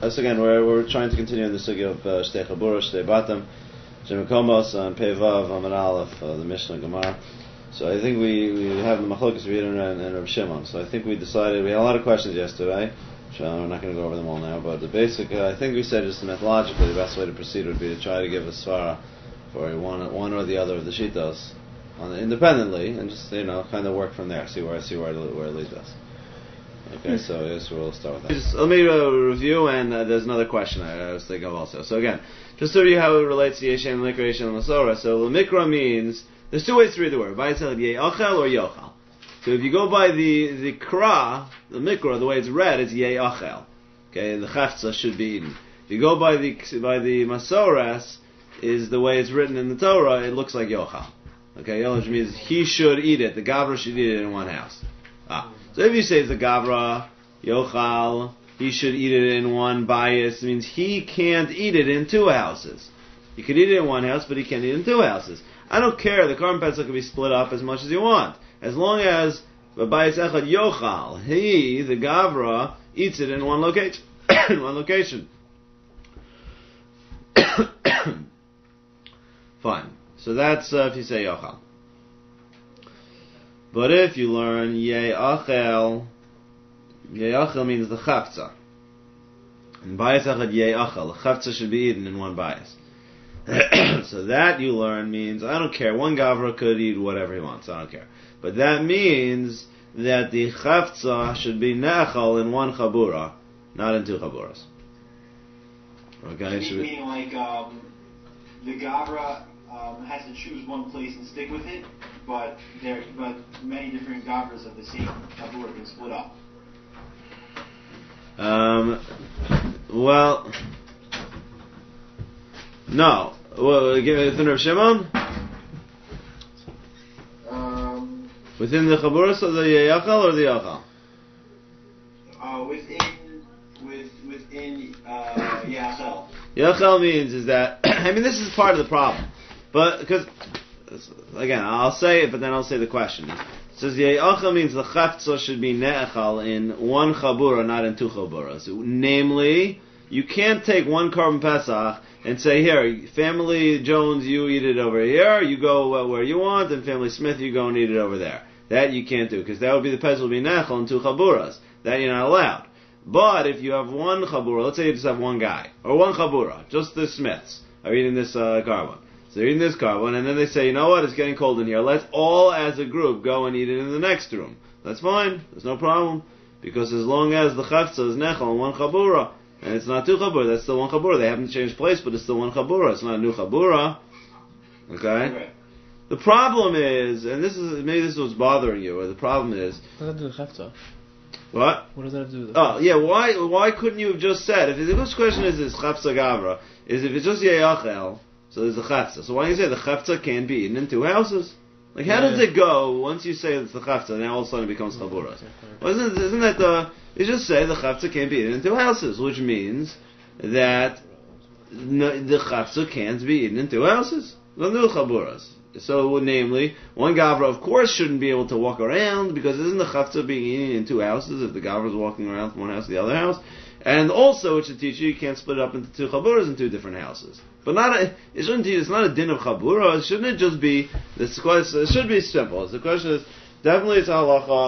So again, we're trying to continue in the sugya of Shtei Chabura, Shtei Batam, Shemikomos, and Pevav, Amar Aleph, the Mishnah Gemara. So I think we have the Machlokas Reuven and Rav Shimon. So I think we decided, we had a lot of questions yesterday, so we're not going to go over them all now, but the basic, I think we said just methodologically the best way to proceed would be to try to give a svara for one or the other of the shitas independently, and just, kind of work from there, see where it leads us. Okay, so I guess we'll start with that. Let me review, and there's another question I was thinking of also. So again, just to review how it relates to Yeshem, Likra, Yeshem, and Masora. So Lamikra means, there's two ways to read the word. Vayisel Ye'achel or Yochal. So if you go by the Kra, the Mikra, the way it's read, it's Ye'achel. Okay, the Chafza should be eaten. If you go by the Masoras, is the way it's written in the Torah, it looks like Yochal. Okay, Yochal means he should eat it. The Gavra should eat it in one house. So if you say it's the Gavra, Yochal, he should eat it in one bias, it means he can't eat it in two houses. You could eat it in one house, but he can't eat it in two houses. I don't care, the Korban Pesach can be split up as much as you want. As long as the bias echad Yochal, he, the Gavra, eats it in one location. Fine. So that's if you say Yochal. But if you learn Ye'achel means the Chavtza. And bias echad Ye'achel, the Chavtza should be eaten in one bias. So that you learn means, I don't care, one Gavra could eat whatever he wants, I don't care. But that means that the Chavtza should be Nechal in one Chabura, not in two Chaburas. Okay? Meaning like, the Gavra has to choose one place and stick with it, but many different Gavras of the same Chabura can split up. Well, no. Well, give it within Rav Shimon? Within the Chaburas of the Yachal or the Yachal? Within Yachal. Yachal means is that, this is part of the problem. But, because, again, I'll say it, but then I'll say the question. It says Yachal means the Chavtza should be Ne'echal in one Chabura, not in two Chaburas. Namely, you can't take one Korban Pesach and say, here, family Jones, you eat it over here, you go where you want, and family Smith, you go and eat it over there. That you can't do, because that would be the Pesach will be Nechel in two Chaburas. That you're not allowed. But if you have one Chabura, let's say you just have one guy, or one Chabura, just the Smiths are eating this carbon. So they're eating this carbon, and then they say, you know what, it's getting cold in here, let's all as a group go and eat it in the next room. That's fine, there's no problem. Because as long as the Chavtza is Nechel in one Chabura, and it's not two Chabura, that's still one Chabura. They haven't changed place, but it's still one Chabura. It's not a new Chabura. Okay? The problem is, and maybe this is what's bothering you, or the problem is... What does that do with Chavtza? What? What does that have to do with it? Oh, yeah, why couldn't you have just said, if the first question is Chavtza Gavra, is if it's just Ye'achel, so there's a Chavtza. So why do you say the Chavtza can't be eaten in two houses? Like, how does it go once you say it's the Chavtza, and now all of a sudden it becomes Chabura? Well, isn't that you just say the Chavtza can't be eaten in two houses, which means that the Chavtza can't be eaten in two houses. No new Chaburas. So, namely, one Gavra, of course, shouldn't be able to walk around, because isn't the Chavtza being eaten in two houses if the Gavra is walking around from one house to the other house? And also, it should teach you can't split it up into two Chaburas in two different houses. But it's not a din of Chabura, shouldn't it just be, it should be simple. The question is, definitely it's a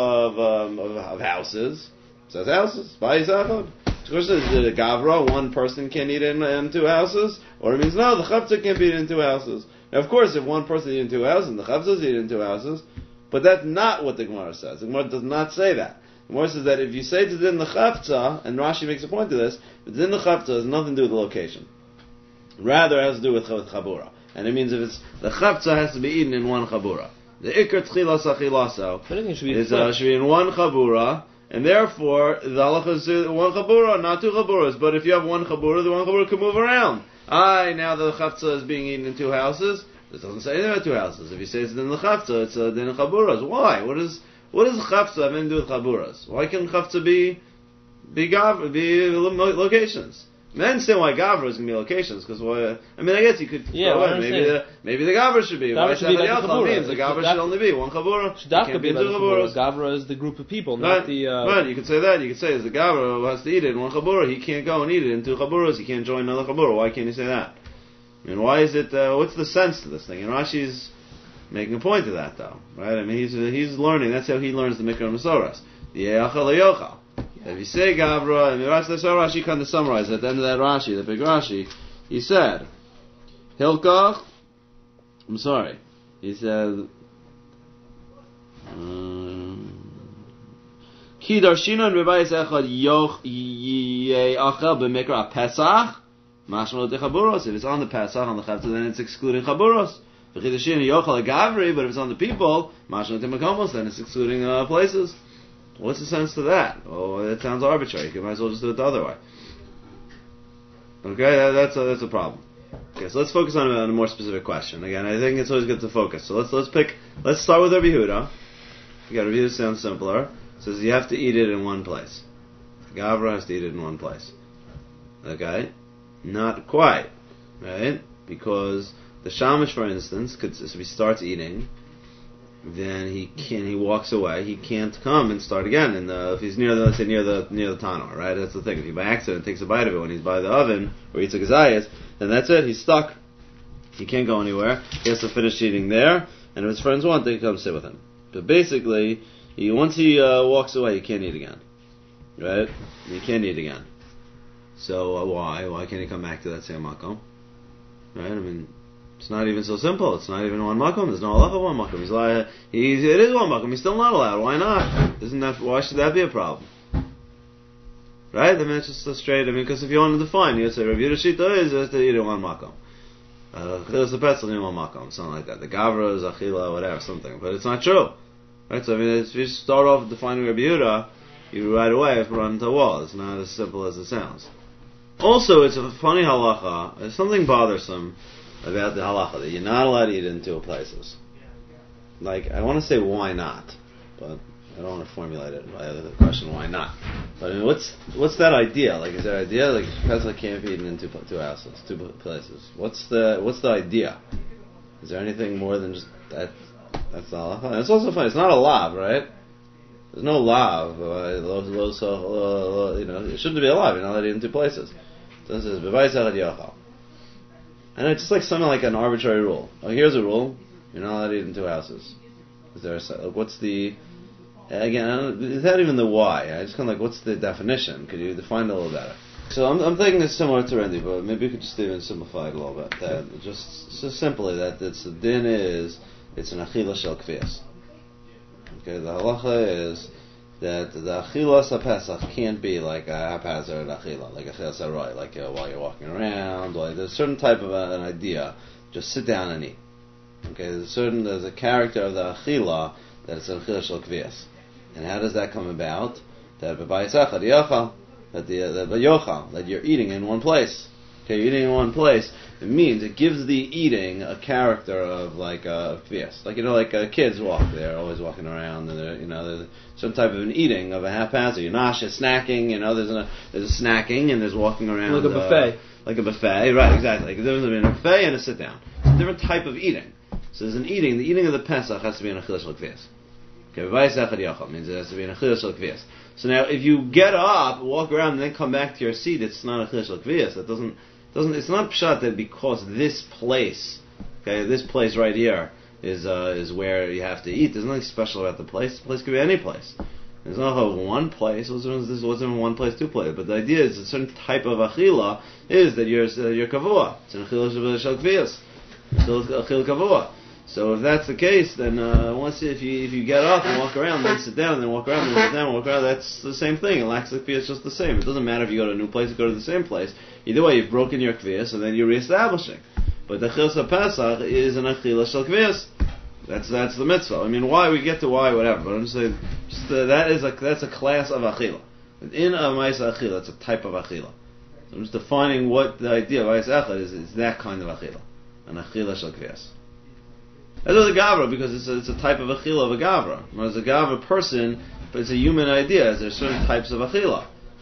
halacha of houses. It says houses, Bayis Echad. The question is, the Gavra, one person can eat in two houses? Or it means, no, the Chavtza can't be eaten in two houses. Now, of course, if one person eats in two houses, and the Chavtza eat in two houses, but that's not what the Gemara says. The Gemara does not say that. The Gemara says that if you say to din the Chavtza, and Rashi makes a point to this, the din the Chavtza has nothing to do with the location. Rather, it has to do with Chabura. And it means if it's, the Chavtza has to be eaten in one Chabura. The Ikar Tchilas Achilaso should be in one Chabura, and therefore, the halacha is one Chabura, not two Chaburas. But if you have one Chabura, the one Chabura can move around. Now the Chavtza is being eaten in two houses. This doesn't say anything about two houses. If you say it's in the Chavtza, it's in the Chaburas. Why? What does Chavtza have anything to do with Chaburas? Why can't Chavtza be locations? I understand why Gavra is going to be locations, because I guess you could. Maybe the Gavra should be. Why should be like means the Gavra should only be one Chabura. It can't be two Chaburas. Gavra is the group of people, not the. Right, you could say that. You could say is the Gavra who has to eat it in one Chabura. He can't go and eat it in two Chaburas. He can't join another Chabura. Why can't you say that? I mean, why is it? What's the sense to this thing? And Rashi's making a point of that, though, right? I mean, he's learning. That's how he learns the Mikra Masoras. The Yeachal Yochal. If you say Gavra, and that's how Rashi kind of summarized at the end of that Rashi, the big Rashi, he said, Hilkach, he said, Ki darshinon bebayis echad yeachal b'mikra Pesach, mashma lechaburos. If it's on the Pesach, on the Chavta, then it's excluding chaburos. V'chidashin yochal Gavri, but if it's on the people, mashma lechaburos, then it's excluding places. What's the sense to that? Oh, that sounds arbitrary. You might as well just do it the other way. Okay, that's a problem. Okay, so let's focus on a more specific question. Again, I think it's always good to focus. So let's start with Rabbi Yehuda. Again, Rabbi Yehuda sounds simpler. It says you have to eat it in one place. Gavra has to eat it in one place. Okay? Not quite. Right? Because the Shamash, for instance, if he starts eating, then he walks away. He can't come and start again. And if he's near the tanor, right? That's the thing. If he by accident takes a bite of it when he's by the oven or eats a gazayas, then that's it. He's stuck. He can't go anywhere. He has to finish eating there. And if his friends want, they can come sit with him. But basically, once he walks away, he can't eat again, right? He can't eat again. So why? Why can't he come back to that same makom? Right? I mean, it's not even so simple. It's not even one makom. There's no halacha one makom. It is one makom. He's still not allowed. Why not? Why should that be a problem? Right? I mean, it's just so straight. I mean, because if you want to define, you'd say Rabbi Yehuda Shita is to eat in one makom. Chilas the Petzel in one makom, something like that. The Gavra is Achila, whatever, something. But it's not true. Right? So I mean, if you start off defining Rabbi Yehuda, you right away run into a wall. It's not as simple as it sounds. Also, it's a funny halacha. There's something bothersome about the halacha that you're not allowed to eat in two places. Like, I want to say why not, but I don't want to formulate it by the question why not. But I mean, what's that idea? Like, is that idea like Pesach can't be eaten in two houses, two places? What's the idea? Is there anything more than just that? That's the halacha. And it's also funny. It's not a lav, right? There's no lav. It shouldn't be a lav. You're not allowed to eat in two places. So it says b'vayis echad yochal. And it's just like something like an arbitrary rule. Oh, here's a rule. You're not allowed to eat in two houses. Is there what's the... Again, is that even the why? I just kind of like, what's the definition? Could you define it a little better? So I'm thinking it's similar to Randy, but maybe we could just even simplify it a little bit. That just so simply that the din is, it's an achila shel kvias. Okay, the halacha is that the achilas HaPesach can't be like a haphazard achila, like a achilas haroy, like while you're walking around. Like there's a certain type of an idea. Just sit down and eat. Okay, there's a character of the achila that it's an achila shel kvias. And how does that come about? That that you're eating in one place. Okay, you're eating in one place. It means it gives the eating a character of like a kvias. Like kids walk. They're always walking around, and there's some type of an eating of a haphazard. You're not just snacking. There's a snacking and there's walking around like a buffet. Like a buffet, right? Exactly. Like there's a buffet and a sit down. It's a different type of eating. So there's an eating. The eating of the Pesach has to be an achila shel kvias. Okay, v'vayis echad yochal means it has to be an achila shel kvias. So now, if you get up, walk around, and then come back to your seat, it's not achila shel kvias. That doesn't. It's not pshat that because this place right here is where you have to eat. There's nothing special about the place. The place could be any place. There's not one place. This wasn't one place, two places. But the idea is a certain type of achila is that you're kavua. It's an achila shel kvias. It's still achila kavua. So if that's the case, then if you get up and walk around, then sit down, and then walk around, and then sit down, and walk around, that's the same thing. And lax kvias is just the same. It doesn't matter if you go to a new place or go to the same place. Either way, you've broken your kvias, and then you're reestablishing. But the Chilas HaPesach is an achila shel kvias. That's the mitzvah. I mean, why we get to why, whatever. But I'm just saying, that's a class of achila. In a ma'isa achila, it's a type of achila. So I'm just defining what the idea of ma'isa echad is. It's that kind of achila, an achila shel kvias. As with a gavra, because it's a type of achila of a gavra. Whereas a gavra person, but it's a human idea. There's certain types of achila.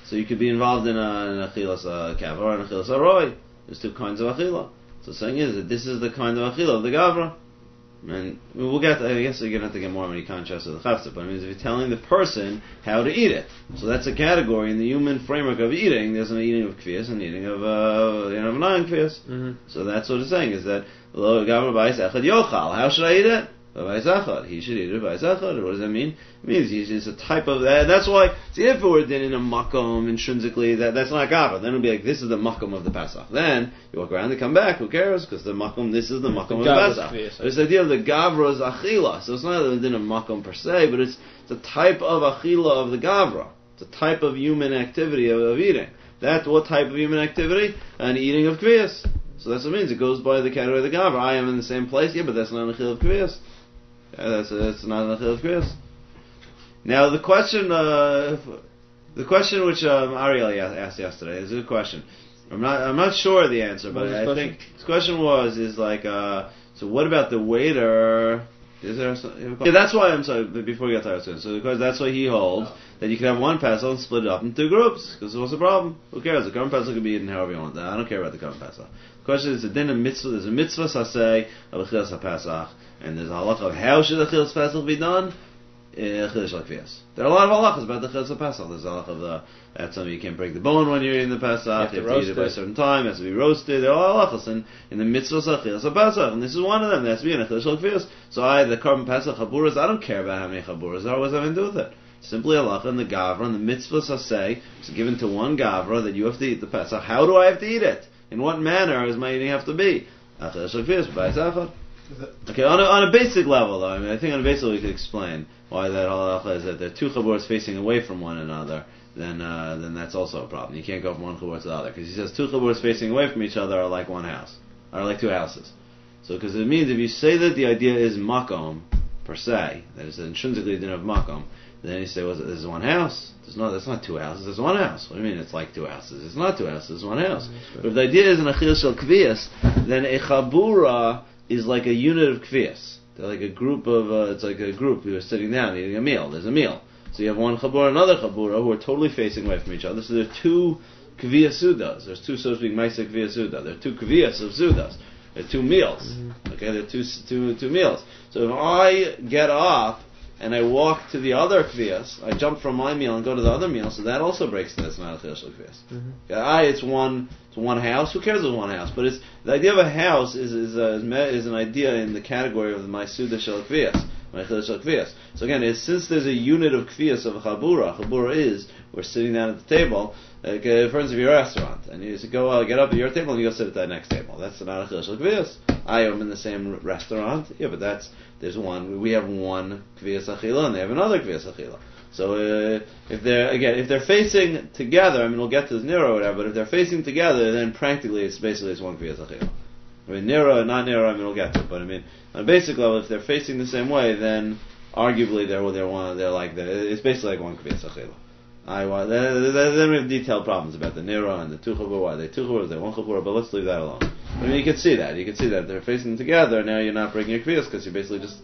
So you could be involved in an achilas kavra or an achilas aroi. There's two kinds of achila. So the saying is that this is the kind of achila of the gavra. And we'll get, I guess you're going to have to get more when you contrast with the chavtza, but it means if you're telling the person how to eat it. So that's a category in the human framework of eating. There's an eating of kvias and eating of non-kvias. Mm-hmm. So that's what it's saying, is that how should I eat it? He should eat it by zechad. What does that mean? It means it's a type of that. That's why, see, if it were in a makom intrinsically, that's not gavra. Then it would be like, this is the makom of the Pesach. Then you walk around and come back. Who cares? Because the makom, this is the makom of the Pesach. There's the idea of the gavra's achila. So it's not within a makom per se, but it's the type of achila of the gavra. It's a type of human activity of eating. That's what type of human activity? An eating of kvias. So that's what it means. It goes by the category of the gavra. I am in the same place. Yeah, but that's not an achil of kvias. That's not an achil of kvias. Now the question which Ariel asked yesterday is a good question. I'm not sure of the answer, but I think his question is like, so what about the waiter? Is there yeah, that's why I'm sorry. Before we get to that, so because that's why he holds that you can have one Pesach and split it up into groups. Because what's the problem? Who cares? The current Pesach can be eaten however you want. I don't care about the current Pesach. The question is, then a mitzvah. There's a mitzvah saseh of achilas haPesach, and there's a halacha of how should achilas Pesach be done. There are a lot of halachas about the achilas haPesach. There's a halacha of that something you can't break the bone when you're eating the Pesach. You have to eat it by a certain time. It has to be roasted. There are a lot of halachas in the mitzvah achilas haPesach, and this is one of them. There has to be an achilas haPesach. So the carbon Pesach chaburas. I don't care about how many chaburas there are. What does that have to do with it? Simply halacha and the gavra and the mitzvah saseh is given to one gavra that you have to eat the Pesach. How do I have to eat it? In what manner is my eating have to be? Okay, on a basic level though, I think on a basic level we could explain why that halacha is that there are two chaburas facing away from one another, then that's also a problem. You can't go from one chabur to the other, because he says two chaburas facing away from each other are like one house, are like two houses. So because it means if you say that the idea is makom, per se, that is intrinsically didn't have makom, then you say, well, there's one house. That's not two houses, there's one house. What do you mean it's like two houses? It's not two houses, it's one house. Right. But if the idea is an achil shel kvias, then a chabura is like a unit of kvias. They're like a group of, it's like a group who are sitting down eating a meal. There's a meal. So you have one chabura and another chabura who are totally facing away from each other. So there are two kvias sudas. There's two, so to speak, maisa kvias suda. There are two kvias of sudas. There are two meals. Okay, there are two meals. So if I get up and I walk to the other kvias, I jump from my meal and go to the other meal, so that also breaks that's not a chil kvias. It's one house. Who cares if it's one house? But it's the idea of a house is an idea in the category of my suda shel kvias, my chil shel kvias. So again, since there's a unit of kvias of a chabura is we're sitting down at the table. For instance, if you're a restaurant and you get up at your table and you go sit at that next table, that's not a chil shel kvias. I am in the same restaurant. Yeah, but there's one. We have one kvias achila, and they have another kvias achila. So if they're facing together, I mean, we'll get to this nira or whatever. But if they're facing together, then practically it's one kvias achila. I mean, nira, not nira. I mean, we'll get to it. But I mean, on a basic level, if they're facing the same way, then arguably they're like that. It's basically like one kvias achila. Then we have detailed problems about the nira and the two chabur. Why they two chabur? They one chabur? But let's leave that alone. I mean, you can see that. If they're facing together, now you're not breaking your kvias because you're basically just,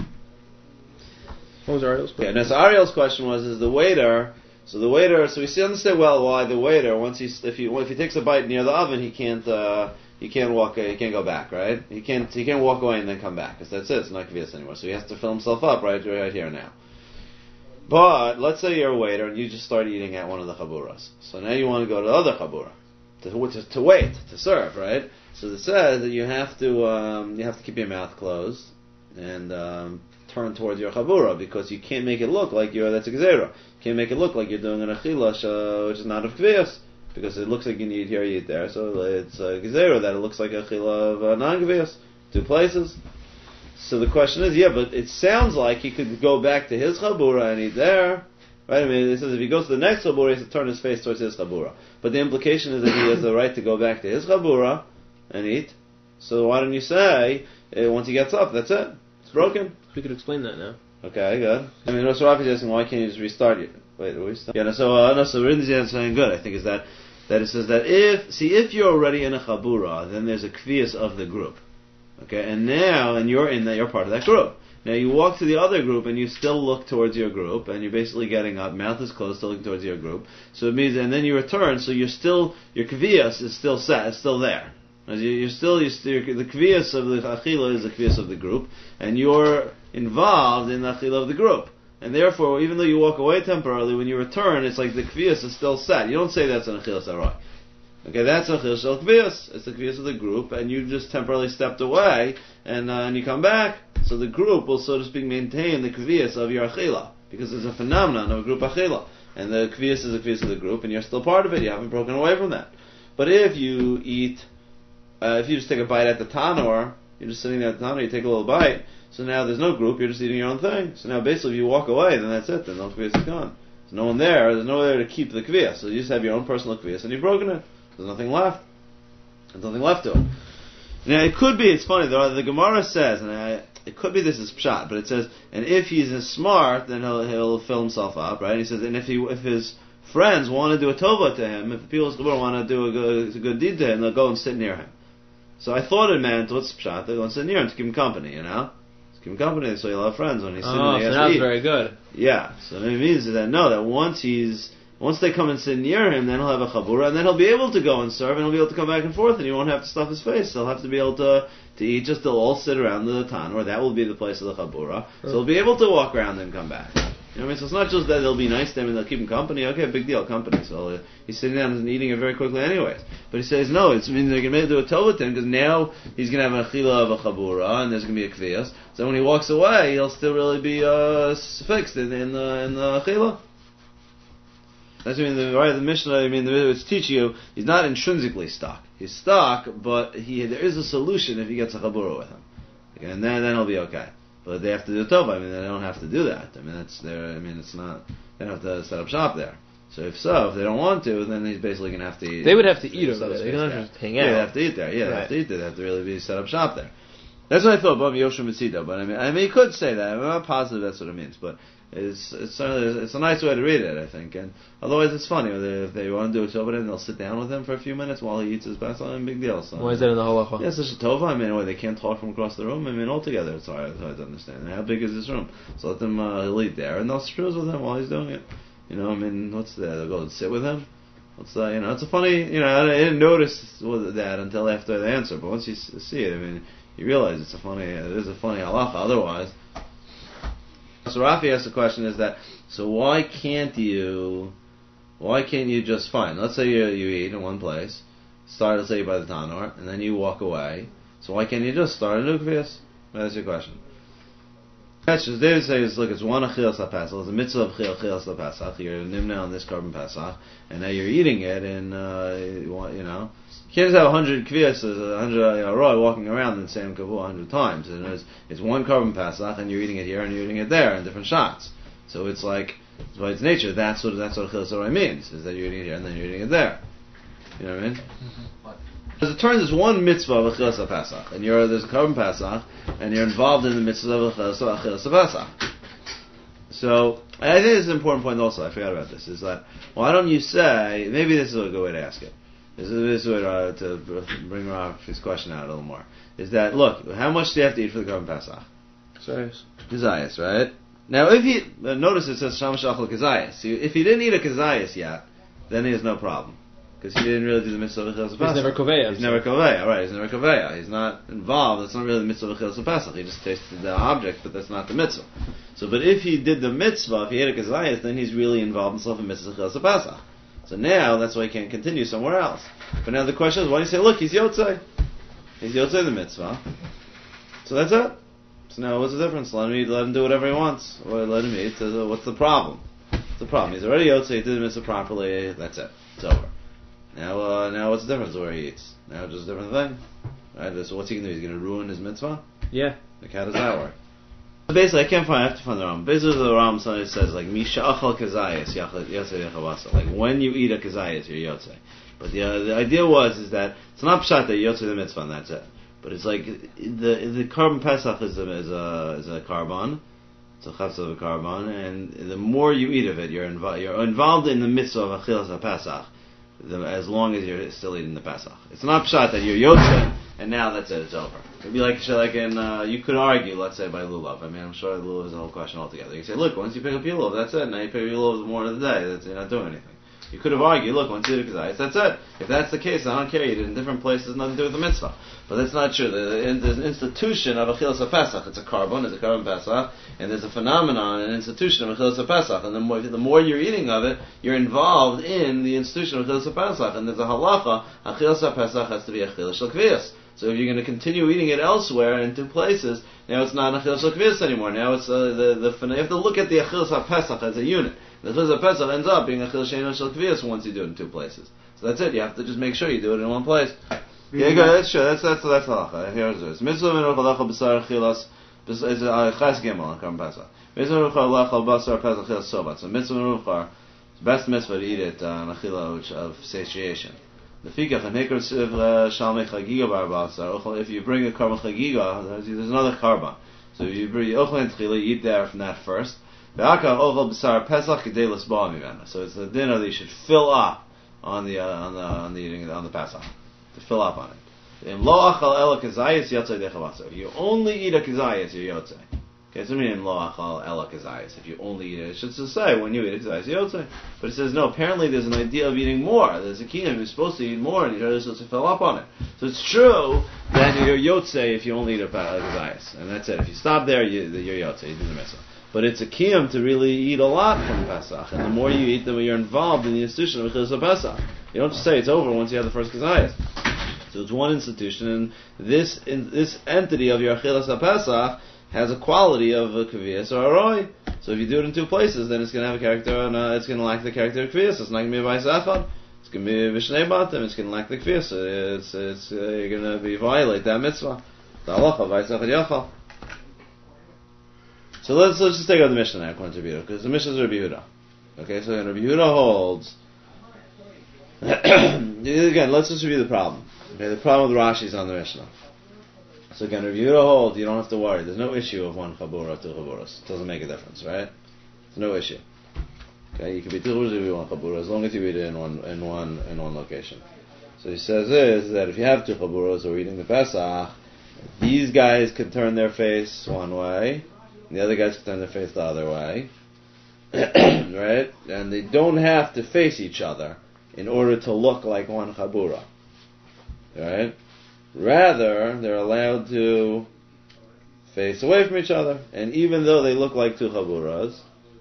What was Ariel's question? Yeah, so Ariel's question is the waiter. So we understand well why the waiter, if he takes a bite near the oven, he can't go back, right? He can't walk away and then come back, because that's it. It's not kvias anymore. So he has to fill himself up right here and now. But let's say you're a waiter and you just start eating at one of the chaburas. So now you want to go to the other chabura to wait to serve, right? So it says that you have to keep your mouth closed and turn towards your chabura, because you can't make it look like that's a gezerah. You can't make it look like you're doing an achila which is not of kvias, because it looks like you eat here, you eat there. So it's a gezerah that it looks like a achila of non-kvias, two places. So the question is, but it sounds like he could go back to his chabura and eat there, right? I mean, it says if he goes to the next chabura, he has to turn his face towards his chabura. But the implication is that he has the right to go back to his chabura and eat. So why don't you say, once he gets up, that's it. It's broken. We could explain that now. Okay, good. I mean, Rosh Rafi is asking, why can't you just restart it? Wait, are we still? Yeah, so Rindi's saying good, I think, is that it says that if you're already in a chabura, then there's a kvias of the group. Okay, and you're part of that group. Now you walk to the other group and you still look towards your group, and you're basically getting up, mouth is closed, still looking towards your group. So it means, and then you return, so you're still, your kviyas is still set, it's still there. The kviyas of the achila is the kviyas of the group, and you're involved in the achila of the group. And therefore, even though you walk away temporarily, when you return, it's like the kviyas is still set. You don't say that's an achilas aroy. Okay, that's an achilas shel kviyas. It's the kviyas of the group, and you just temporarily stepped away, and you come back. So the group will, so to speak, maintain the kviyas of your achila, because it's a phenomenon of a group achila. And the kviyas is the kviyas of the group, and you're still part of it. You haven't broken away from that. But if you eat, if you just take a bite at the tanur, you're just sitting there at the tanur, you take a little bite, so now there's no group, you're just eating your own thing. So now basically if you walk away, then that's it, then no kviyas is gone. There's no one there's no one there to keep the kviyas. So you just have your own personal kviyas, and you've broken it. There's nothing left. There's nothing left to it. Now it could be, it's funny, the Gemara says, and it could be this is pshat, but it says, and if he's smart, then he'll fill himself up, right? And he says, and if his friends want to do a tova to him, if the people of Chabura want to do a good deed to him, they'll go and sit near him. So I thought it meant, what's pshat? They'll go and sit near him to keep him company, you know? To keep him company, so he'll have friends when he's sitting there. Oh, so that's very good. Yeah, so it means that once they come and sit near him, then he'll have a chabura, and then he'll be able to go and serve, and he'll be able to come back and forth, and he won't have to stuff his face. He'll have to be able to eat, just they'll all sit around the tanur, that will be the place of the chabura, so he'll be able to walk around and come back. You know what I mean? So it's not just that they'll be nice to him and they'll keep him company. Okay, big deal, company. So he's sitting down and eating it very quickly anyways. But he says, no, it means they're going to do a tova to him, because now he's going to have a chila of a chabura, and there's going to be a kviyas. So when he walks away, he'll still really be fixed in the chila. That's what I mean, the Mishnah, it's teaching you, he's not intrinsically stuck. He's stuck, but there is a solution if he gets a chabura with him. Okay, and then he'll be okay. But they have to do tova. They don't have to do that. It's not, they don't have to set up shop there. So if they don't want to, then he's basically going to have to eat. They would have to eat over there. They don't just hang out. Yeah, they have to eat there. Yeah, they have to eat there. They have to really be set up shop there. That's what I thought about Yoshua Mitzida. But you could say that. I'm not positive that's what it means. But it's a nice way to read it, I think. And otherwise, it's funny. If they want to do a tova, then they'll sit down with him for a few minutes while he eats his basal. Big deal. So, why is that in the halacha? Yeah, it's such a tova. Why they can't talk from across the room. Altogether, it's hard to understand. How big is this room? So let them he'll eat there, and they'll schmooze with him while he's doing it. What's that? They'll go and sit with him. What's that? It's a funny. I didn't notice that until after the answer. But once you see it, you realize it is a funny halacha. Otherwise. So Rafi asked the question is that, so why can't you just fine, let's say you eat in one place, start, let's say by the tanur, and then you walk away, so why can't you just start a new kviyas? That's your question. David says, look, it's one achilas ha-pesach, it's a mitzvah of achilas ha-pesach, you're nimna on this carbon pesach, and now you're eating it, and you can't just have 100 kviyas, 100 roy walking around and saying kavu 100 times. And it's one carbon pesach, and you're eating it here and you're eating it there in different shots. So it's like, by its nature, that's what chilas aroy means, is that you're eating it here and then you're eating it there. You know what I mean? As it turns, there's one mitzvah of achilas ha-pesach, and there's a carbon pesach, and you're involved in the mitzvah of achilas ha-pesach. So I think this is an important point also. I forgot about this. Is that why don't you say? Maybe this is a good way to ask it. This is a way to bring Rafi's question out a little more. Is that, look, how much do you have to eat for the Korban Pesach? Kazayas, right? Now, notice it says Sham Shachal Kazayas. If he didn't eat a Kazayas yet, then he has no problem. Because he didn't really do the mitzvah of Chil's Pesach. He's never Koveya. He's never Koveya, right, he's never Koveya. He's not involved, it's not really the mitzvah of Chil's Pesach. He just tasted the object, but that's not the mitzvah. So, but if he did the mitzvah, if he ate a Kazayas, then he's really involved himself in mitzvah of Chil's Pesach. So now, that's why he can't continue somewhere else. But now the question is, why do you say, look, he's Yotzei. He's Yotzei the mitzvah. So that's it. So now what's the difference? Let him do whatever he wants. Or let him eat. What's the problem? What's the problem? He's already Yotzei, he did the mitzvah properly, that's it. It's over. Now what's the difference where he eats? Now just a different thing. Right? So what's he going to do? He's going to ruin his mitzvah? Yeah. Like how does that work? Basically, I have to find the Ram. Basically, the Ram says like Misha Achal Kazayas Yotzei Yechavasa. Like when you eat a Kazayas, you're Yotzei. But the idea is that it's not pshat that Yotzei the mitzvah and that's it. But it's like the carbon pesach is a carbon. It's a chavsa of a carbon, and the more you eat of it, you're involved in the mitzvah of achilas pesach. as long as you're still eating the Pesach. It's not pshat that you're yotze, and now that's it, it's over. It'd be like you could argue, let's say, by lulav. I mean, I'm sure lulav is a whole question altogether. You can say, look, once you pick up your lulav, that's it. Now you pick up your lulav more of the day. You're not doing anything. You could have argued, look, once you eat a kazayis, that's it. If that's the case, I don't care. You did it in different places, nothing to do with the mitzvah. But that's not true. There's an institution of Achilas HaPesach. It's a carbon, it's a carbon Pesach, and there's a phenomenon, an institution of Achilas HaPesach. And the more you're eating of it, you're involved in the institution of Achilas HaPesach. And there's a halacha, Achilas HaPesach has to be Achilas Shel Kvias. So if you're going to continue eating it elsewhere in two places, now it's not Achilas Shel Kvias anymore. Now it's you have to look at the Achilas HaPesach as a unit. The Achilas HaPesach ends up being Achilas She'eino Shel Kvias once you do it in two places. So that's it. You have to just make sure you do it in one place. Yeah, good. That's true. That's halacha. Here's this. Mitzvah min halacha b'sar chilas is chas gimel on Karban Pesach. Mitzvah min halacha b'sar Pesach chilas sobat. So mitzvah min halacha, it's the best mitzvah to eat it on achila of satiation. The fikach and hikar shalmei chagiga bar basar. If you bring a karban chagiga, there's another karban. So if you bring ochel and tchila, you eat there from that first. Ve'akav ochel b'sar Pesach kedei l'sba mimena. So it's the dinner that you should fill up on the eating on the Pesach. To fill up on it. If you only eat a kazayas, you're yotze. Okay, so I mean lo achal ela kazayas. If you only eat it, it should just say when you eat a kazayas, you're yotze. But it says no. Apparently, there's an idea of eating more. There's a kiyum who's supposed to eat more, and you're supposed to fill up on it. So it's true that you're yotze if you only eat a kazayas, and that's it. If you stop there, you're yotze. You do the mitzvah. But it's a kiyum to really eat a lot from Pesach, and the more you eat, the more you're involved in the institution of Achilas Pesach. You don't just say it's over once you have the first kazayas. So it's one institution, and this entity of your Achilas HaPesach has a quality of a Kvias or a Roy. So if you do it in two places, then it's going to have a character, and it's going to lack the character of Kvias. It's not going to be a Vais Echad. It's going to be a Vishnei Batim. It's going to lack the Kvias. You're going to violate that mitzvah. The halacha, Vais Echad Yachal. So let's just take out the Mishnah now, according to Rabbi Yehuda, because the Mishnah is Rabbi Yehuda. Okay, so Rabbi Yehuda holds. Again, let's just review the problem. Okay, the problem with Rashi is on the Mishnah. So again, Rabbi Yehuda holds, you don't have to worry. There's no issue of one chabura, two chaburas. It doesn't make a difference, right? There's no issue. Okay, you can be two chaburas, you can be one chabura, as long as you eat it in one location. So he says that if you have two chaburas or eating the Pesach, these guys can turn their face one way, and the other guys can turn their face the other way, right? And they don't have to face each other in order to look like one chabura, right? Rather, they're allowed to face away from each other, and even though they look like two chaburas,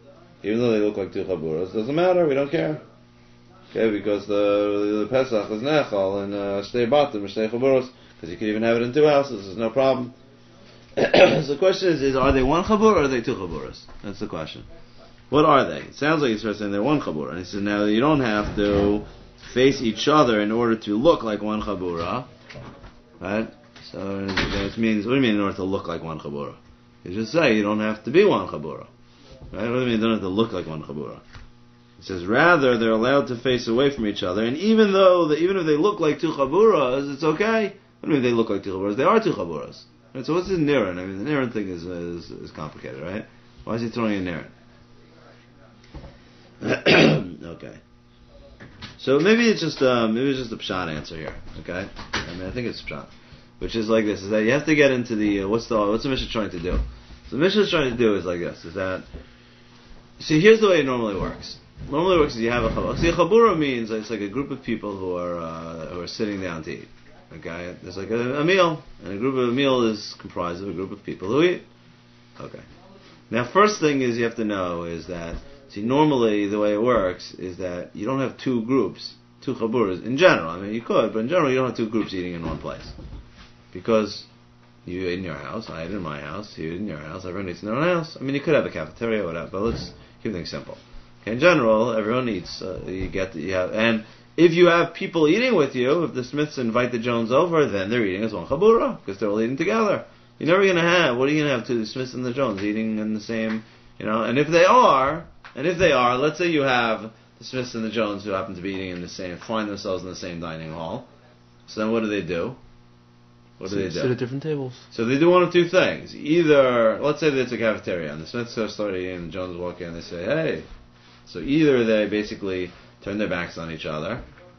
doesn't matter. We don't care. Okay, because the Pesach is nechal and shtei batim, shtei chaburos, because you could even have it in two houses. There's no problem. So the question is are they one chabur or are they two chaburas? That's the question. What are they? It sounds like he's first saying they're one chabura. And he says now you don't have to face each other in order to look like one chabura, right? So that means, what do you mean in order to look like one chabura? You just say you don't have to be one chabura, right? What do you mean you don't have to look like one chabura? He says rather they're allowed to face away from each other, and even if they look like two chaburas, it's okay. What do you mean they look like two chaburas? They are two chaburas. Right, so what's this niran? I mean, the niran thing is complicated, right? Why is he throwing a niran? Okay. So maybe it's just a pshat answer here. Okay. I mean, I think it's pshat, which is like this: is that you have to get into the what's the Mishnah trying to do? So the Mishnah is trying to do is like this: is that here's the way it normally works. Normally it works is you have a chabura. See, a chabura means it's like a group of people who are sitting down to eat. Okay, there's like a meal, and a meal is comprised of a group of people who eat. Okay. Now, first thing is you have to know is that, see, normally the way it works is that you don't have two groups, two chaburas, in general. I mean, you could, but in general you don't have two groups eating in one place. Because you eat in your house, I eat in my house, you eat in your house, everyone eats in their own house. I mean, you could have a cafeteria or whatever, but let's keep things simple. Okay, in general, everyone eats, and if you have people eating with you, if the Smiths invite the Jones over, then they're eating as one chabura, because they're all eating together. You're never going to have, what are you going to have, the Smiths and the Jones eating in the same, and if they are, let's say you have the Smiths and the Jones who happen to be eating find themselves in the same dining hall, so then what do they do? Sit at different tables. So they do one of two things. Either, let's say that it's a cafeteria, and the Smiths start eating, and the Jones walk in and they say, hey. So either they basically turn their backs on each other,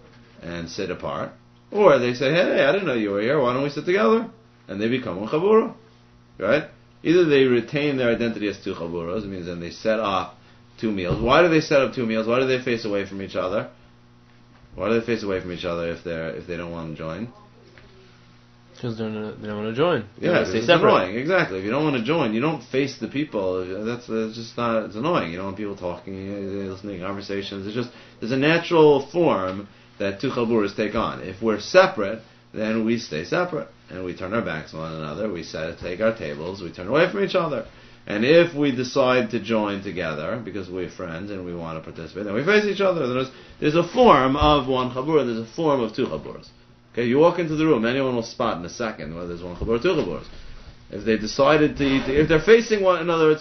and sit apart, or they say, hey, I didn't know you were here, why don't we sit together? And they become one chabura, right? Either they retain their identity as two chaburas, it means then they set up two meals. Why do they set up two meals? Why do they face away from each other? Why do they face away from each other if they don't want to join? Because they don't want to join. Yeah, it's annoying. Exactly. If you don't want to join, you don't face the people. That's just not. It's annoying. You don't want people talking, listening to conversations. There's a natural form that two chaburas take on. If we're separate, then we stay separate and we turn our backs on one another. We take our tables. We turn away from each other. And if we decide to join together because we're friends and we want to participate, then we face each other. There's a form of one chabura. There's a form of two chaburas. Okay, you walk into the room, anyone will spot in a second whether there's one chabur or two chaburas. If they decided to eat, if they're facing one another,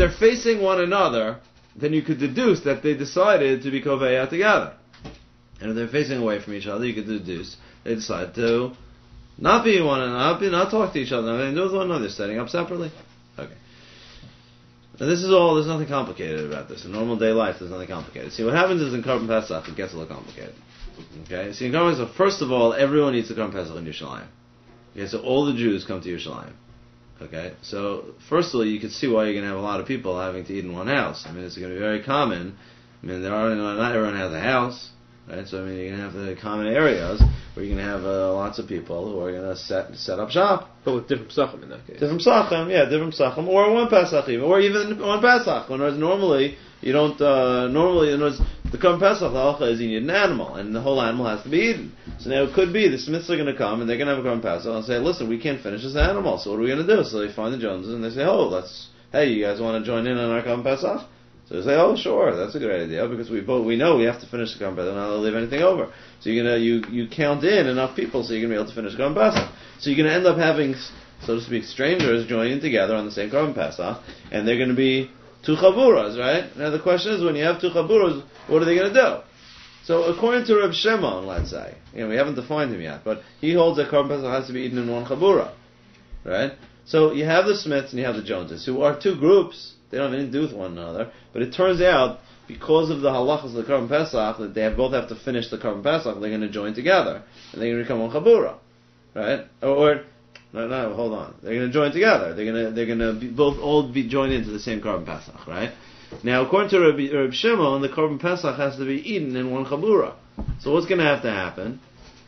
then you could deduce that they decided to be koveya together. And if they're facing away from each other, you could deduce they decided to not be one and not talk to each other. I mean, those one another, setting up separately. Okay. Now this is all. There's nothing complicated about this. In normal day life, there's nothing complicated. See, what happens is in Korban Pesach, it gets a little complicated. Okay, so in Korban Pesach, first of all, everyone needs to Korban Pesach in Yerushalayim. Okay, so all the Jews come to Yerushalayim. Okay, so first of all, you can see why you're going to have a lot of people having to eat in one house. I mean, it's going to be very common. I mean, not everyone has a house, right? So I mean, you're going to have the common areas where you're going to have lots of people who are going to set up shop. But with different psachim in that case. Different psachim, or one Pesach even, or even one Pesach. Whereas normally you don't. Normally, the Korban Pesach, the halacha is you need an animal, and the whole animal has to be eaten. So now it could be the Smiths are going to come and they're going to have a Korban Pesach and say, listen, we can't finish this animal, so what are we going to do? So they find the Joneses and they say, hey, you guys want to join in on our Korban Pesach? So they say, oh, sure, that's a good idea, because we know we have to finish the Korban Pesach, and not leave anything over. So you're gonna you count in enough people, so you're gonna be able to finish the Korban Pesach. So you're gonna end up having, so to speak, strangers joining together on the same Korban Pesach, and they're gonna be two chaburas, right? Now the question is, when you have two chaburas, what are they gonna do? So according to Reb Shimon, let's say, we haven't defined him yet, but he holds that Korban Pesach has to be eaten in one chabura, right? So you have the Smiths and you have the Joneses, who are two groups. They don't have anything to do with one another. But it turns out, because of the halachas of the Korban Pesach, that they both have to finish the Korban Pesach, they're going to join together. And they're going to become one chabura. Right? No, hold on. They're going to join together. They're going to all be joined into the same Korban Pesach, right? Now, according to Reb Shimon, the Korban Pesach has to be eaten in one chabura. So what's going to have to happen?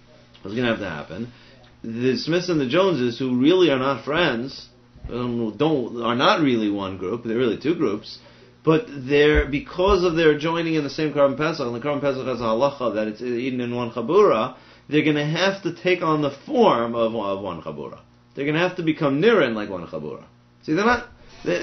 The Smiths and the Joneses, who really are not friends, are not really one group, they're really two groups, but because of their joining in the same Korban Pesach, and the Korban Pesach has a halacha that it's eaten in one chabura, they're going to have to take on the form of one chabura. They're going to have to become nirin like one chabura. See, they're not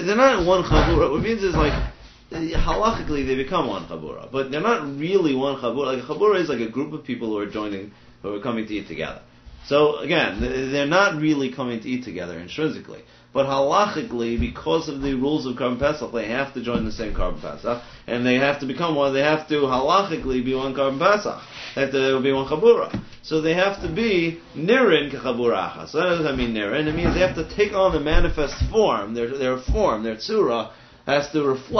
one chabura. What it means is halachically they become one chabura, but they're not really one chabura. Like a chabura is like a group of people who are coming to eat together. So again, they're not really coming to eat together intrinsically. But halachically, because of the rules of Korban Pesach, they have to join the same Korban Pesach, and they have to become one. They have to halachically be one Korban Pesach. They have to be one chabura. So they have to be nirin kechabura. So that doesn't mean nirin. It means they have to take on the manifest form. Their form, their tzura, has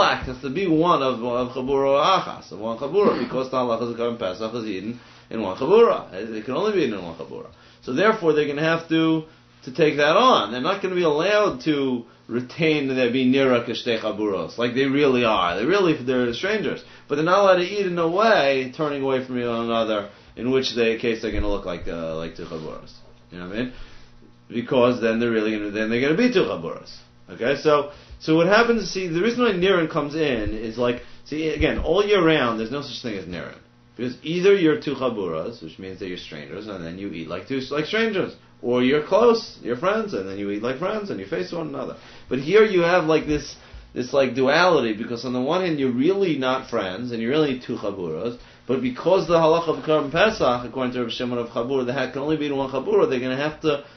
to be one of chabura achas, of one chabura, because the halachas of Korban Pesach is eaten in one chabura. It can only be eaten in one chabura. So therefore, they're going to have to take that on. They're not going to be allowed to retain their be nira kashtei chaburos like they really are. They're strangers, but they're not allowed to eat in a way turning away from one another, in which they're going to look like two chaburos. You know what I mean? Because then they're going to be two chaburos. Okay, so what happens? See, the reason why nirin comes in is again, all year round, there's no such thing as nirin. Because either you're two chaburas, which means that you're strangers, and then you eat like strangers, or you're close, you're friends, and then you eat like friends, and you face one another. But here you have this duality, because on the one hand you're really not friends, and you're really two chaburas, but because the halacha of Korban Pesach, according to Reb Shimon of chabura, the hat can only be in one chabura, they're going to have to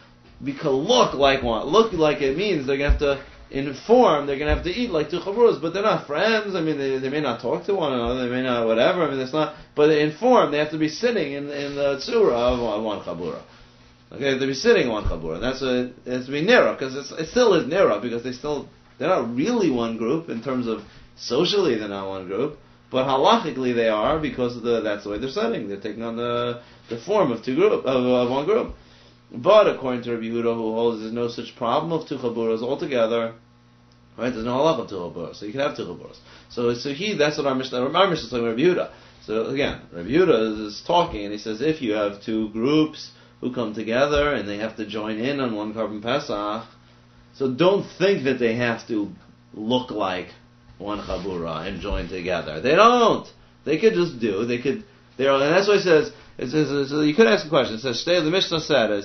look like one. Look like it means they're going to have to, in form, they're going to have to eat like two chaburas, but they're not friends. I mean, they may not talk to one another, they may not whatever. I mean, it's not. But in form, they have to be sitting in the tzura of one chabura. Okay, they have to be sitting in one chabura. It has to be nira, because it still is nira, because they're not really one group in terms of socially they're not one group, but halachically they are because that's the way they're setting. They're taking on the form of one group. But according to Rabbi Yehuda, who holds there's no such problem of two chaburas altogether, right? There's no halach of two chaburas, so you can have two chaburas. So that's what our Mishnah is talking about Rabbi Yehuda. So again, Rabbi Yehuda is talking, and he says if you have two groups who come together and they have to join in on one Karban Pesach, so don't think that they have to look like one chabura and join together. They don't. They could just do. And that's why it says. So you could ask a question. It says the Mishnah said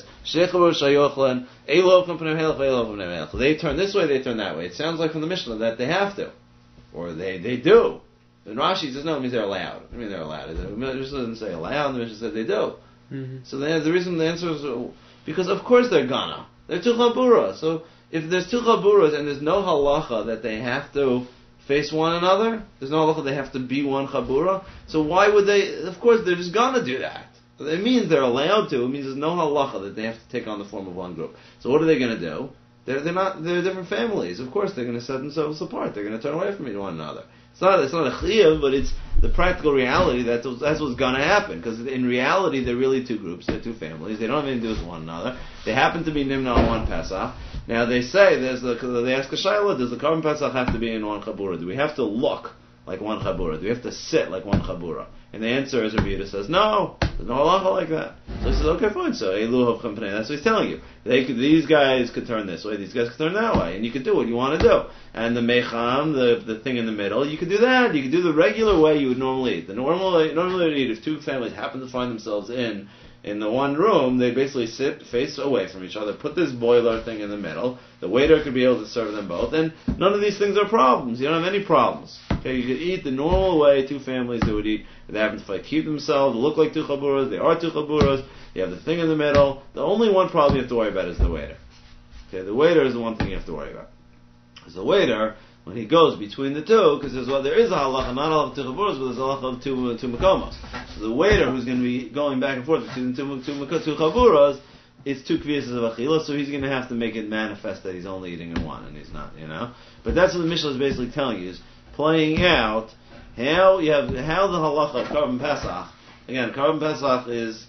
they turn this way, they turn that way. It sounds like from the Mishnah that they have to, or they do. And Rashi says no, it means they're allowed. I mean they're allowed. The Mishnah doesn't say allowed. The Mishnah said they do. Mm-hmm. So the reason the answer is because of course they're gonna. They're two chaburas. So if there's two chaburas and there's no halacha that they have to face one another, there's no halacha they have to be one chabura, so why would they? Of course they're just gonna do that. It means they're allowed to. It means there's no halacha that they have to take on the form of one group. So what are they gonna do? They're different families. Of course they're gonna set themselves apart. They're gonna turn away from one another. It's not a chiyuv, but it's the practical reality that's what's going to happen. Because in reality, they're really two groups, they're two families. They don't have anything to do with one another. They happen to be nimna on one Pesach. Now they say they ask a shayla, does the Karban Pesach have to be in one chabura? Do we have to look like one chabura? Do we have to sit like one chabura? And the answer is, Rabbi Yehuda says, no, there's no halacha like that. So he says, okay, fine. So Eluhav Champnei, that's what he's telling you. These guys could turn this way, these guys could turn that way, and you could do what you want to do. And the mecham, the thing in the middle, you could do that. You could do the regular way you would normally eat. The normally you'd eat if two families happen to find themselves in the one room, they basically sit face away from each other, put this boiler thing in the middle, the waiter could be able to serve them both, and none of these things are problems. You don't have any problems. Okay, you could eat the normal way two families would eat. They happen to keep themselves, look like two chaburas, they are two chaburas, you have the thing in the middle. The only one problem you have to worry about is the waiter. Okay, the waiter is the one thing you have to worry about. Because the waiter, when he goes between the two, because there is a halacha, not a halacha of two chaburas, but there's a halacha of two makomos. So the waiter who's going to be going back and forth between the two chaburas, it's two kviyas of achila, so he's going to have to make it manifest that he's only eating in one, and he's not, But that's what the Mishnah is basically telling you, is playing out how the halacha of Karban Pesach. Again, Karban Pesach is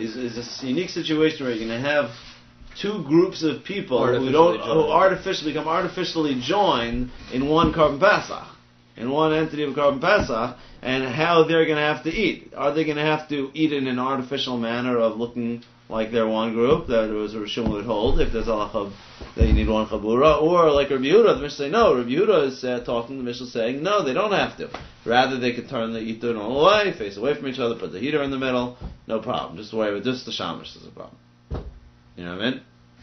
a unique situation where you're going to have two groups of people who become artificially joined in one Karban Pesach, in one entity of Karban Pesach, and how they're going to have to eat. Are they going to have to eat in an artificial manner of looking like they're one group, that was a Rishon would hold, if there's halacha that you need one chabura, or like Rabbi Yehuda, the Mishnah say no. Rabbi Yehuda is talking, the Mishnah saying no, they don't have to. Rather, they could turn the eater all away, face away from each other, put the heater in the middle, no problem. Just the way with just the shamash is a problem. You know what I mean?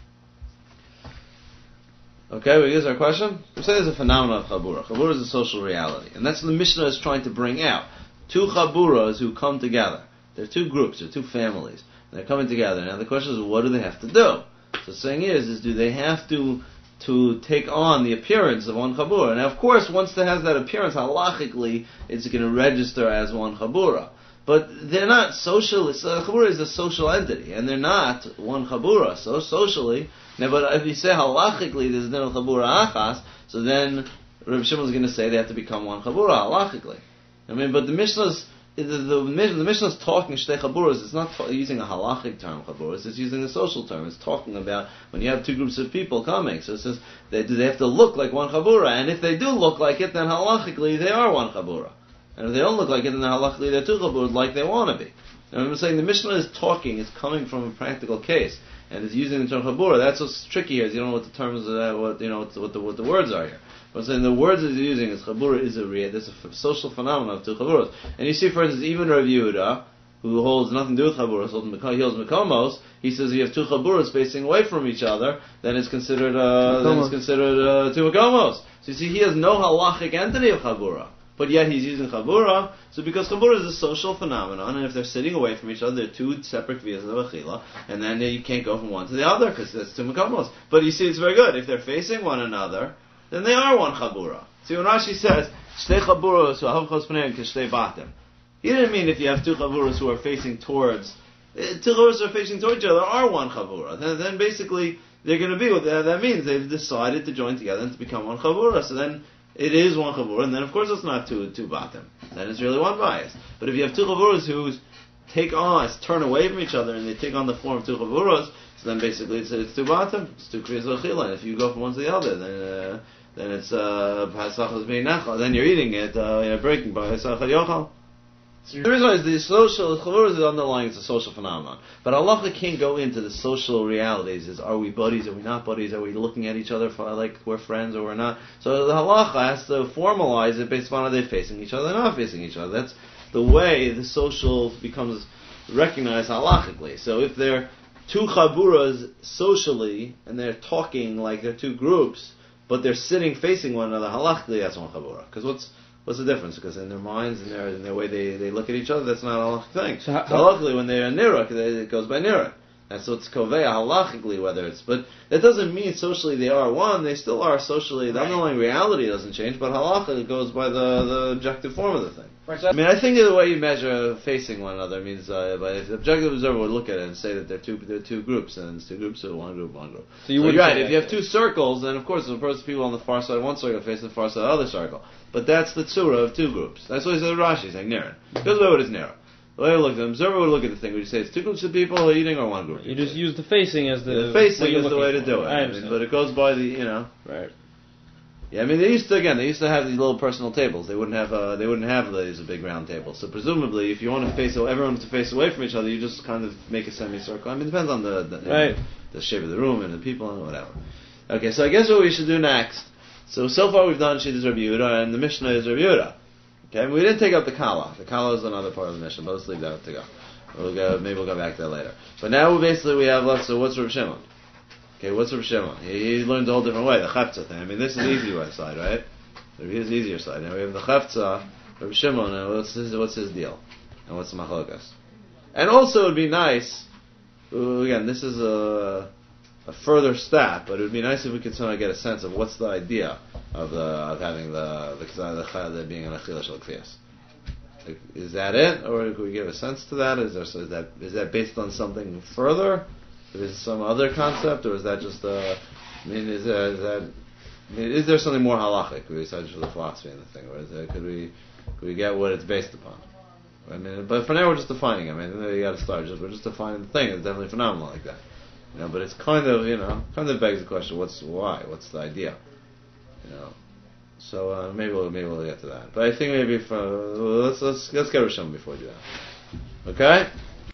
Okay, we use our question. We say there's a phenomenon of chabura. Chabura is a social reality, and that's what the Mishnah is trying to bring out. Two chaburas who come together. They're two groups, they're two families. They're coming together. Now the question is, what do they have to do? So the saying is do they have to take on the appearance of one chabura? Now of course, once it has that appearance, halachically, it's going to register as one chabura. But they're not social. Chabura is a social entity, and they're not one chabura. So socially, now, but if you say halachically there's no chabura achas, so then Rabbi Shimon is going to say they have to become one chabura halachically. But the Mishnah's the Mishnah is talking shtei chaburas. It's not using a halachic term chaburas. It's using a social term. It's talking about when you have two groups of people coming. So it says do they have to look like one chabura? And if they do look like it, then halachically they are one chabura. And if they don't look like it, then halachically they're two chaburas like they want to be. And I'm saying the Mishnah is talking. It's coming from a practical case, and it's using the term chabura. That's what's tricky here. Is you don't know what the terms are, what the words are here. But saying the words that he's using is chabura is there's a social phenomenon of two chaburas. And you see, for instance, even Rav Yehuda, who holds nothing to do with chaburas, he holds mekomos. He says if you have two chaburas facing away from each other, then it's considered two mekomos. So you see, he has no halachic entity of chabura, but yet he's using chabura. So because chabura is a social phenomenon, and if they're sitting away from each other, they're two separate viyas of achila, and then you can't go from one to the other because that's two mekomos. But you see, it's very good if they're facing one another. Then they are one chabura. See, when Rashi says shtei chaburos who have chos pneim kishtei batim, he didn't mean if you have two chaburas who are facing towards each other are one chabura. Then basically they're going to be what that means. They've decided to join together and to become one chabura. So then it is one chavura, and then of course it's not two batim. Then it's really one bias. But if you have two chavuras who turn away from each other, and they take on the form of two chavuras, so then basically it's two batim, it's two kriyas l'chila. And if you go from one to the other, then it's pasachas being nachal. Then you're eating it, breaking by pasachas yochal. The reason why is the social chavur is underlying, it's a social phenomenon. But halacha can't go into the social realities. Are we buddies? Are we not buddies? Are we looking at each other for like we're friends or we're not? So the halacha has to formalize it based on are they facing each other or not facing each other. That's the way the social becomes recognized halachically. So if they're two chaburas socially and they're talking like they're two groups, but they're sitting facing one another halachically, that's one chabura. Because what's the difference? Because in their minds and in their way they look at each other, that's not a halachic thing. So halachically, when they're nira, it goes by nira. That's what's koveya halachically, whether it's. But that doesn't mean socially they are one. They still are socially. The underlying reality doesn't change, but halacha goes by the objective form of the thing. Right, so I mean, I think the way you measure facing one another means, but if the objective observer would look at it and say that they're two groups, and it's two groups, so one group. So you're right. If you have two circles, then of course the first people on the far side of one circle face the far side of the other circle. But that's the tzura of two groups. That's what he said Rashi, saying Niran. Because the way it is Niran. The way the observer would look at the thing, would you say it's two groups of people who are eating or one group? You just use the facing as the facing is the way to do it. But it goes by the Right. Yeah, I mean they used to have these little personal tables. They wouldn't have these big round tables. So presumably, if you want to face everyone to face away from each other, you just kind of make a semicircle. I mean, it depends on the shape of the room and the people and whatever. Okay, so I guess what we should do next. So far we've done Shittas Rabbi Yehuda and the Mishnah is Rabbi Yehuda. Okay, and we didn't take up the Kala. The Kala is another part of the Mishnah, but let's leave that to go. Maybe we'll go back to that later. But now we have left. So what's Rabbi Shimon? Okay, what's Rabbi Shimon? He learned a whole different way, the Chefza thing. I mean, this is the easier side, right? Here's the easier side. Now we have the Chefza, Rabbi Shimon, and what's his deal? And what's the Machlokas? And also it would be nice, again, this is a further step, but it would be nice if we could somehow get a sense of what's the idea of having the being an Achila Shel Kfiyas. Is that it? Or could we give a sense to that? Is that based on something further? Is there some other concept, or is that just is there something more halachic besides the philosophy and the thing, or could we get what it's based upon? I mean, but for now we're just defining it. I mean, you got to start. We're just defining the thing. It's definitely phenomenal like that, But it's kind of begs the question: what's the idea? So maybe we'll get to that. But I think maybe let's get Rishon before we do that. Okay.